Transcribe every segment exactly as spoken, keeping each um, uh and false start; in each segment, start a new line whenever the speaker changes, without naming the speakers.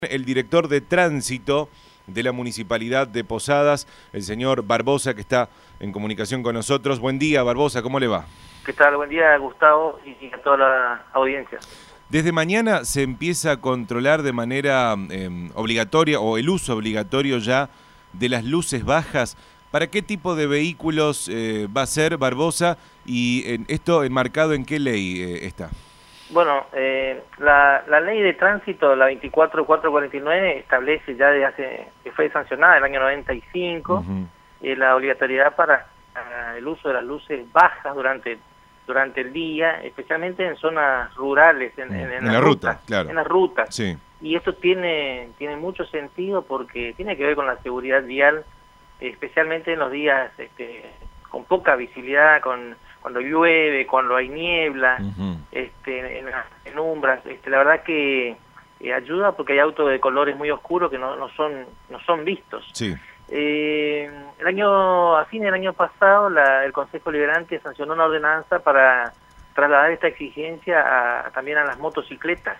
El director de tránsito de la Municipalidad de Posadas, el señor Barbosa, que está en comunicación con nosotros. Buen día, Barbosa, ¿cómo le va?
¿Qué tal? Buen día, Gustavo, y a toda la audiencia.
Desde mañana se empieza a controlar de manera eh, obligatoria, o el uso obligatorio ya, de las luces bajas. ¿Para qué tipo de vehículos eh, va a ser, Barbosa? Y eh, esto enmarcado en qué ley eh, está.
Bueno, eh, la, la ley de tránsito, la veinticuatro mil cuatrocientos cuarenta y nueve, establece ya desde hace, que fue sancionada en el año noventa y cinco, uh-huh. eh, la obligatoriedad para uh, el uso de las luces bajas durante durante el día, especialmente en zonas rurales, en, en, en,
en
las
la
rutas,
ruta, claro.
En las rutas.
Sí.
Y esto tiene, tiene mucho sentido porque tiene que ver con la seguridad vial, especialmente en los días este, con poca visibilidad, con cuando llueve, cuando hay niebla, uh-huh. este, en, en umbras. Este, la verdad que eh, ayuda porque hay autos de colores muy oscuros que no, no son no son vistos.
Sí.
Eh, el año a fin del año pasado, la, el Consejo Liberante sancionó una ordenanza para trasladar esta exigencia a, también a las motocicletas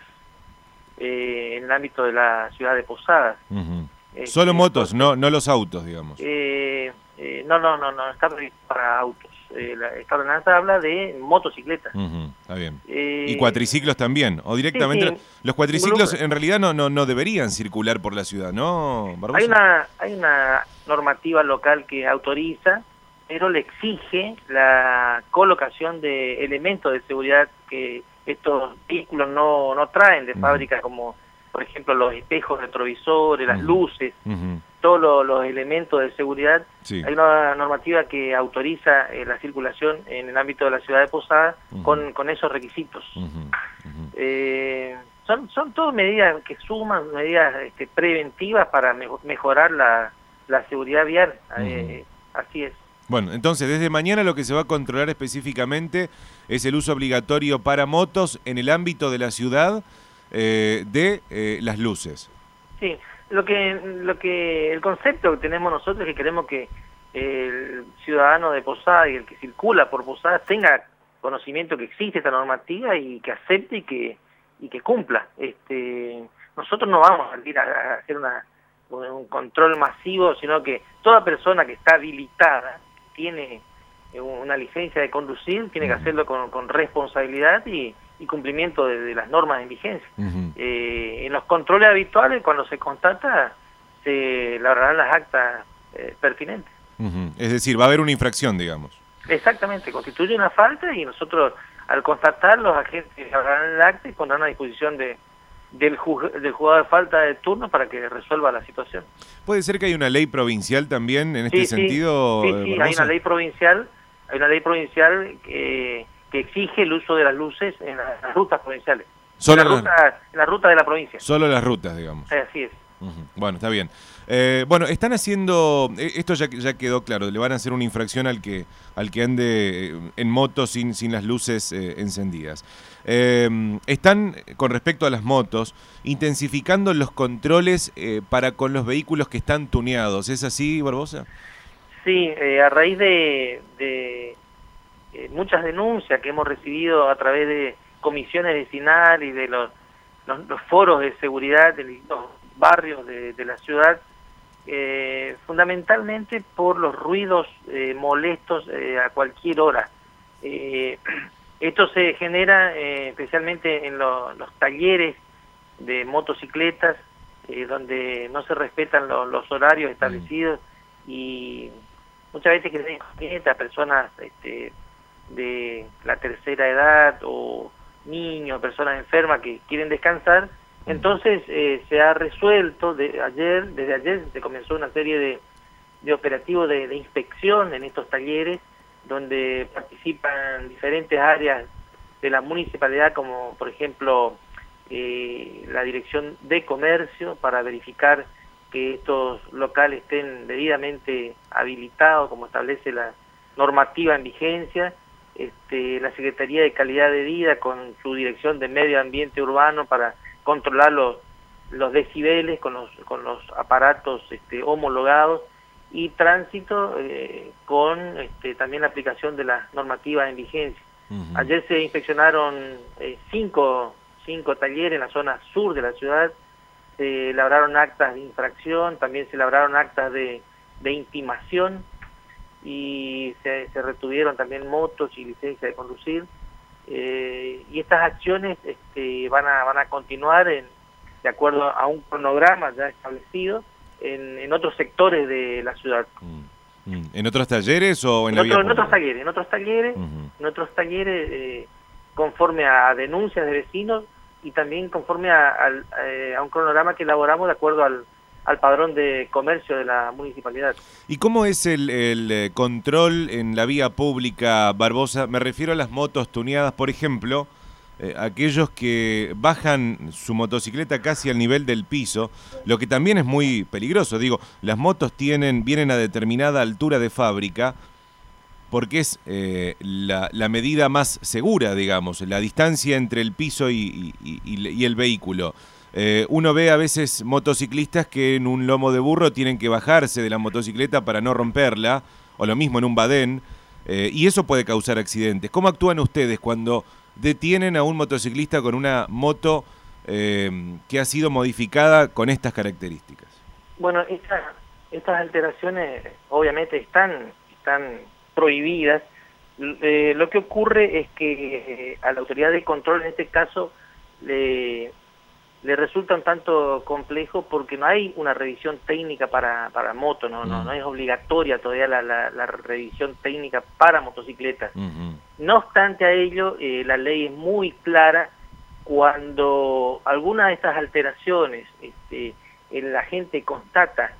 eh, en el ámbito de la ciudad de Posadas.
Uh-huh. este, Solo motos, no no los autos, digamos.
Eh, eh, no, no, no, no, está previsto para autos. Eh, la, esta ordenanza habla de motocicletas.
Uh-huh, está bien.
Eh,
¿Y cuatriciclos también? ¿O directamente? Sí, sí. Los cuatriciclos en realidad no, no, no deberían circular por la ciudad, ¿no, Barbosa?
Hay una, hay una normativa local que autoriza, pero le exige la colocación de elementos de seguridad que estos vehículos no, no traen de uh-huh. fábrica, como por ejemplo los espejos retrovisores, las uh-huh. luces, uh-huh. todos los, los elementos de seguridad. Sí. Hay una normativa que autoriza eh, la circulación en el ámbito de la ciudad de Posadas uh-huh. con, con esos requisitos. Uh-huh. Uh-huh. Eh, son, son todas medidas que suman, medidas este, preventivas para me mejorar la, la seguridad vial. Uh-huh. eh, así es.
Bueno, entonces desde mañana lo que se va a controlar específicamente es el uso obligatorio para motos en el ámbito de la ciudad eh, de eh, las luces.
Sí. Lo que, lo que, el concepto que tenemos nosotros es que queremos que el ciudadano de Posadas y el que circula por Posadas tenga conocimiento que existe esta normativa y que acepte y que, y que cumpla. Este, nosotros no vamos a ir a, a hacer una, un control masivo, sino que toda persona que está habilitada, tiene una licencia de conducir, tiene que hacerlo con, con responsabilidad y, y cumplimiento de, de las normas en vigencia. Uh-huh. eh, en los controles habituales, cuando se constata, se elaborarán las actas eh, pertinentes.
Uh-huh. Es decir, va a haber una infracción, digamos.
Exactamente, constituye una falta y nosotros, al constatar, los agentes elaborarán el acta y pondrán a disposición de, del, juz, del juzgado de falta de turno para que resuelva la situación.
¿Puede ser que hay una ley provincial también en este
sí,
sentido?
Sí, sí, sí hay una ley provincial, hay una ley provincial que... que exige el uso de las luces en las rutas provinciales.
Solo
en, la ruta, en la ruta de la provincia.
Solo las rutas, digamos.
Así es.
Uh-huh. Bueno, está bien. Eh, bueno, están haciendo, esto ya, ya quedó claro, le van a hacer una infracción al que al que ande en moto sin, sin las luces eh, encendidas. Eh, están, con respecto a las motos, intensificando los controles eh, para con los vehículos que están tuneados. ¿Es así, Barbosa?
Sí, eh, a raíz de... de... Eh, muchas denuncias que hemos recibido a través de comisiones vecinales y de los, los, los foros de seguridad de los barrios de, de la ciudad, eh, fundamentalmente por los ruidos eh, molestos eh, a cualquier hora. Eh, esto se genera eh, especialmente en lo, los talleres de motocicletas, eh, donde no se respetan lo, los horarios establecidos y muchas veces que se inconveniente a personas este, de la tercera edad o niños, personas enfermas que quieren descansar. Entonces eh, se ha resuelto de ayer, desde ayer se comenzó una serie de, de operativos de, de inspección en estos talleres donde participan diferentes áreas de la municipalidad, como por ejemplo eh, la Dirección de Comercio, para verificar que estos locales estén debidamente habilitados como establece la normativa en vigencia. Este, la Secretaría de Calidad de Vida con su Dirección de Medio Ambiente Urbano para controlar los, los decibeles con los, con los aparatos este, homologados, y Tránsito eh, con este, también la aplicación de las normativas en vigencia. Uh-huh. Ayer se inspeccionaron eh, cinco, cinco talleres en la zona sur de la ciudad, se elaboraron actas de infracción, también se elaboraron actas de, de intimación y se, se retuvieron también motos y licencia de conducir. Eh, y estas acciones este, van a van a continuar en, de acuerdo a un cronograma ya establecido en, en otros sectores de la ciudad.
Mm, mm. ¿En otros talleres o en,
en
la
otro,
vía
en otros
pública?
talleres, en otros talleres,
Uh-huh.
en otros talleres eh, conforme a denuncias de vecinos y también conforme a, a, a un cronograma que elaboramos de acuerdo al, al padrón de comercio de la municipalidad.
¿Y cómo es el, el eh, control en la vía pública, Barbosa? Me refiero a las motos tuneadas, por ejemplo, eh, aquellos que bajan su motocicleta casi al nivel del piso, lo que también es muy peligroso. Digo, las motos tienen vienen a determinada altura de fábrica porque es eh, la, la medida más segura, digamos, la distancia entre el piso y, y, y, y el vehículo. Eh, uno ve a veces motociclistas que en un lomo de burro tienen que bajarse de la motocicleta para no romperla, o lo mismo en un badén, eh, y eso puede causar accidentes. ¿Cómo actúan ustedes cuando detienen a un motociclista con una moto eh, que ha sido modificada con estas características?
Bueno, esta, estas alteraciones obviamente están, están prohibidas. Eh, lo que ocurre es que eh, a la autoridad de control en este caso le... le resulta un tanto complejo porque no hay una revisión técnica para, para moto, no, no, no es obligatoria todavía la, la, la revisión técnica para motocicletas. Uh-huh. No obstante a ello, eh, la ley es muy clara cuando alguna de estas alteraciones este, la gente constata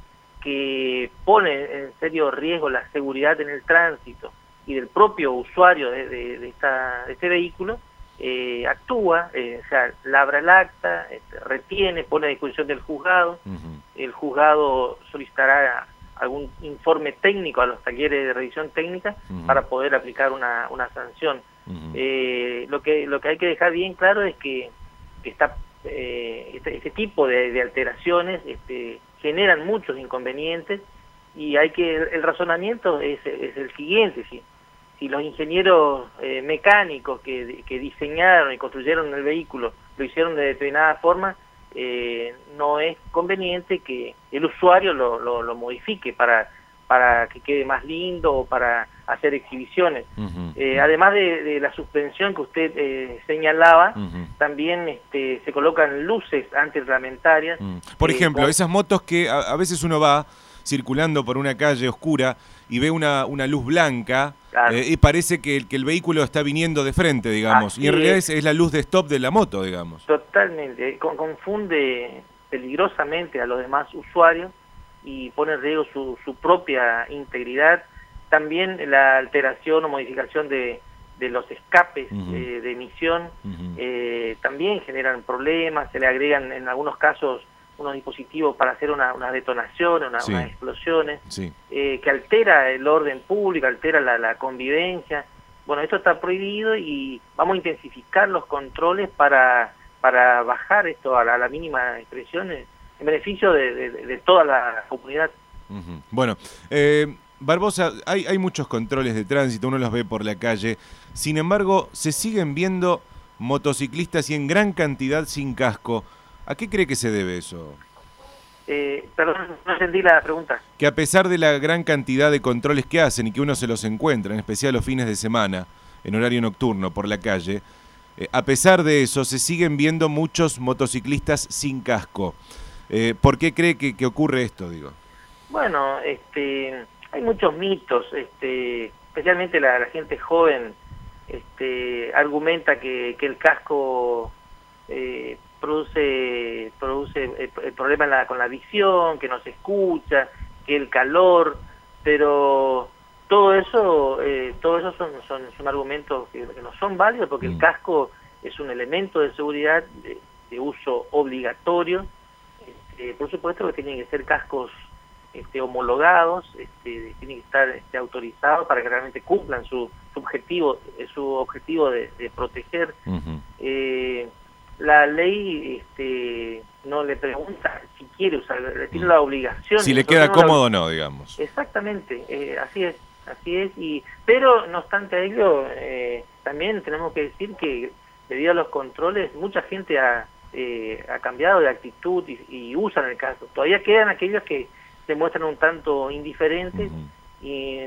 que pone en serio riesgo la seguridad en el tránsito y del propio usuario de, de, de, esta, de este vehículo, Eh, actúa, eh, o sea, labra el acta, este, retiene, pone a disposición del juzgado. Uh-huh. El juzgado solicitará algún informe técnico a los talleres de revisión técnica uh-huh. para poder aplicar una, una sanción. Uh-huh. Eh, lo que lo que hay que dejar bien claro es que, que está eh, este, este tipo de, de alteraciones este, generan muchos inconvenientes y hay que el, el razonamiento es, es el siguiente, ¿sí? Si los ingenieros eh, mecánicos que, que diseñaron y construyeron el vehículo lo hicieron de determinada forma, eh, no es conveniente que el usuario lo, lo, lo modifique para, para que quede más lindo o para hacer exhibiciones. Uh-huh. eh, además de, de la suspensión que usted eh, señalaba, uh-huh. también este, se colocan luces antirreglamentarias.
Uh-huh. Por eh, ejemplo, con... esas motos que a, a veces uno va circulando por una calle oscura y ve una, una luz blanca, claro. eh, y parece que el, que el vehículo está viniendo de frente, digamos, Así y en realidad es, es la luz de stop de la moto, digamos.
Totalmente, Con, confunde peligrosamente a los demás usuarios y pone en riesgo su, su propia integridad. También la alteración o modificación de, de los escapes uh-huh. eh, de emisión uh-huh. eh, también generan problemas, se le agregan en algunos casos unos dispositivos para hacer una, una detonación, una, sí. unas explosiones, sí. eh, que altera el orden público, altera la, la convivencia. Bueno, esto está prohibido y vamos a intensificar los controles para, para bajar esto a la, a la mínima expresión en beneficio de, de, de toda la comunidad.
Uh-huh. Bueno, eh, Barbosa, hay, hay muchos controles de tránsito, uno los ve por la calle, sin embargo, se siguen viendo motociclistas y en gran cantidad sin casco. ¿A qué cree que se debe eso?
Eh, perdón, no entendí la pregunta.
Que a pesar de la gran cantidad de controles que hacen y que uno se los encuentra, en especial los fines de semana, en horario nocturno, por la calle, eh, a pesar de eso se siguen viendo muchos motociclistas sin casco. Eh, ¿Por qué cree que, que ocurre esto, digo?
Bueno, este, hay muchos mitos, este, especialmente la, la gente joven este, argumenta que, que el casco... Eh, produce produce el, el problema en la, con la visión, que no se escucha, que el calor, pero todo eso eh, todo eso son, son, son argumentos que, que no son válidos porque mm. el casco es un elemento de seguridad de, de uso obligatorio. Este, por supuesto que tienen que ser cascos este, homologados, este, tienen que estar este, autorizados para que realmente cumplan su, su objetivo su objetivo de, de proteger. Uh-huh. eh, La ley este, no le pregunta si quiere usar, le tiene la obligación.
Si le queda cómodo o no, digamos.
Exactamente, eh, así es, así es. Y pero no obstante a ello, eh, también tenemos que decir que debido a los controles, mucha gente ha, eh, ha cambiado de actitud y, y usan el casco. Todavía quedan aquellos que se muestran un tanto indiferentes uh-huh. y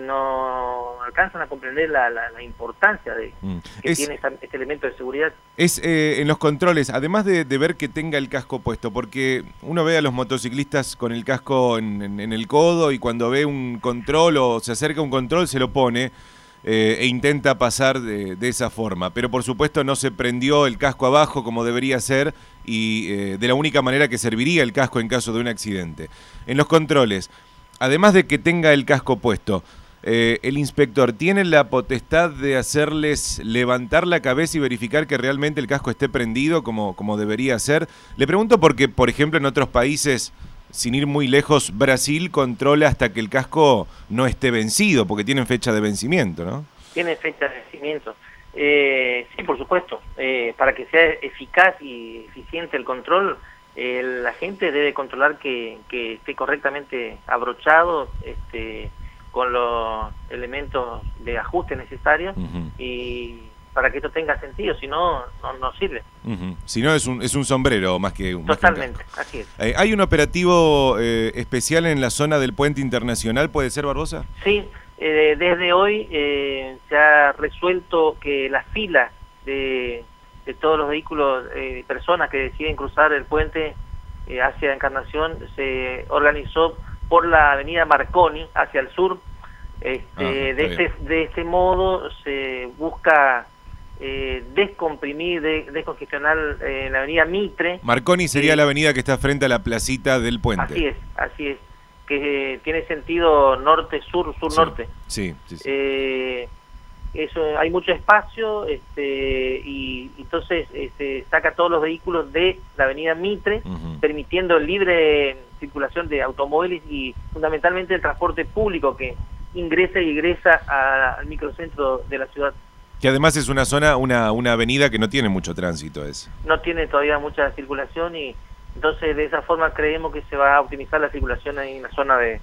no alcanzan a comprender la, la, la importancia de mm. que es, tiene esta, este elemento de seguridad.
Es eh, en los controles, además de, de ver que tenga el casco puesto, porque uno ve a los motociclistas con el casco en, en, en el codo y cuando ve un control o se acerca a un control se lo pone eh, e intenta pasar de, de esa forma, pero por supuesto no se prendió el casco abajo como debería ser y eh, de la única manera que serviría el casco en caso de un accidente. En los controles, además de que tenga el casco puesto, eh, el inspector tiene la potestad de hacerles levantar la cabeza y verificar que realmente el casco esté prendido como, como debería ser. Le pregunto porque, por ejemplo, en otros países, sin ir muy lejos, Brasil controla hasta que el casco no esté vencido, porque tienen fecha de vencimiento, ¿no?
Tiene fecha de vencimiento. Eh, sí, por supuesto. Eh, para que sea eficaz y eficiente el control, Eh, la gente debe controlar que, que esté correctamente abrochado, este, con los elementos de ajuste necesarios uh-huh. y para que esto tenga sentido, si no, no, no sirve.
Uh-huh. Si no, es un, es un sombrero más que un
Totalmente,
más que un
así es.
Eh, ¿Hay un operativo eh, especial en la zona del Puente Internacional, puede ser, Barbosa?
Sí, eh, desde hoy eh, se ha resuelto que la fila de... de todos los vehículos, eh, personas que deciden cruzar el puente eh, hacia Encarnación, se organizó por la avenida Marconi hacia el sur. Este, ah, de, este, de este modo se busca eh, descomprimir, de, descongestionar eh, la avenida Mitre.
Marconi sería
eh,
la avenida que está frente a la placita del puente.
Así es, así es, que eh, tiene sentido norte-sur, sur-norte.
Sí, sí, sí, sí.
Eh, Eso, hay mucho espacio este, y entonces este, saca todos los vehículos de la avenida Mitre, uh-huh. permitiendo libre circulación de automóviles y fundamentalmente el transporte público que ingresa y egresa a, al microcentro de la ciudad.
Que además es una zona, una, una avenida que no tiene mucho tránsito. Es.
No tiene todavía mucha circulación y entonces de esa forma creemos que se va a optimizar la circulación ahí en la zona de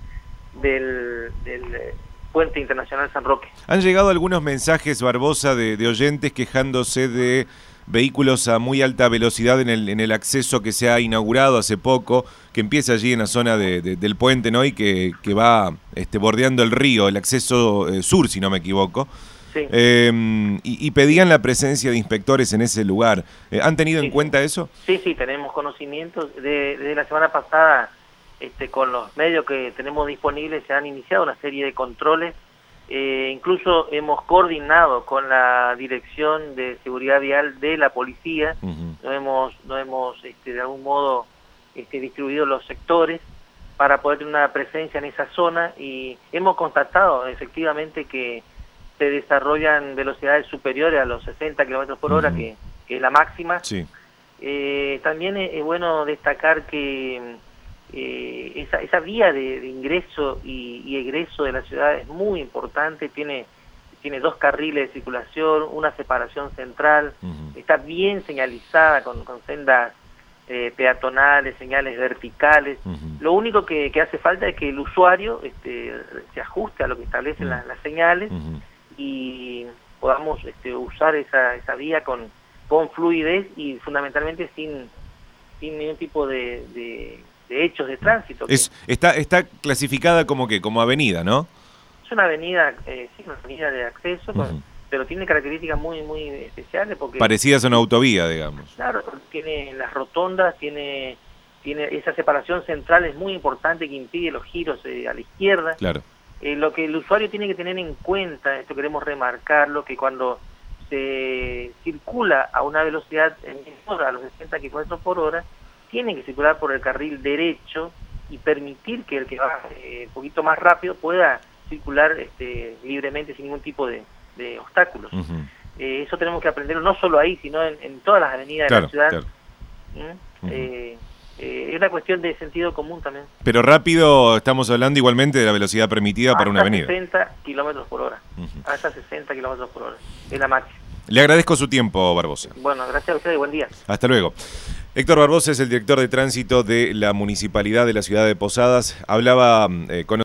del... del Puente Internacional San Roque.
Han llegado algunos mensajes, Barbosa, de, de oyentes quejándose de vehículos a muy alta velocidad en el, en el acceso que se ha inaugurado hace poco, que empieza allí en la zona de, de, del puente, ¿no? Y que, que va este, bordeando el río, el acceso eh, sur, si no me equivoco.
Sí.
Eh, y, y pedían la presencia de inspectores en ese lugar. Eh, ¿Han tenido sí, en cuenta
sí.
eso?
Sí, sí, tenemos conocimientos. De, de la semana pasada, Este, con los medios que tenemos disponibles se han iniciado una serie de controles, eh, incluso hemos coordinado con la Dirección de Seguridad Vial de la Policía, uh-huh. no hemos, no hemos este, de algún modo este, distribuido los sectores para poder tener una presencia en esa zona y hemos constatado efectivamente que se desarrollan velocidades superiores a los sesenta kilómetros por hora, uh-huh. que, que es la máxima.
Sí.
Eh, también es, es bueno destacar que Eh, esa, esa vía de, de ingreso y, y egreso de la ciudad es muy importante, tiene, tiene dos carriles de circulación, una separación central, uh-huh. está bien señalizada con, con sendas eh, peatonales, señales verticales. Uh-huh. Lo único que, que hace falta es que el usuario este, se ajuste a lo que establecen uh-huh. las, las señales uh-huh. y podamos este, usar esa, esa vía con, con fluidez y fundamentalmente sin, sin ningún tipo de... de de hechos de tránsito.
Es, está está clasificada como que como avenida, ¿no?
Es una avenida, eh, sí, una avenida de acceso, uh-huh. con, pero tiene características muy muy especiales porque
parecidas a una autovía, digamos.
Claro, tiene las rotondas, tiene tiene esa separación central es muy importante que impide los giros eh, a la izquierda.
Claro.
Eh, lo que el usuario tiene que tener en cuenta, esto queremos remarcarlo, que cuando se circula a una velocidad menor a los sesenta kilómetros por hora, tienen que circular por el carril derecho y permitir que el que va eh, un poquito más rápido pueda circular este, libremente sin ningún tipo de, de obstáculos. Uh-huh. Eh, eso tenemos que aprenderlo no solo ahí, sino en, en todas las avenidas
claro,
de la ciudad.
Claro.
¿Mm? Uh-huh. eh, eh, es una cuestión de sentido común también.
Pero rápido estamos hablando igualmente de la velocidad permitida hasta para una avenida.
sesenta kilómetros por hora. Uh-huh. Hasta sesenta kilómetros por hora. Es la máxima.
Le agradezco su tiempo, Barbosa.
Bueno, gracias a usted y buen día.
Hasta luego. Héctor Barbosa es el director de tránsito de la Municipalidad de la Ciudad de Posadas. Hablaba eh, con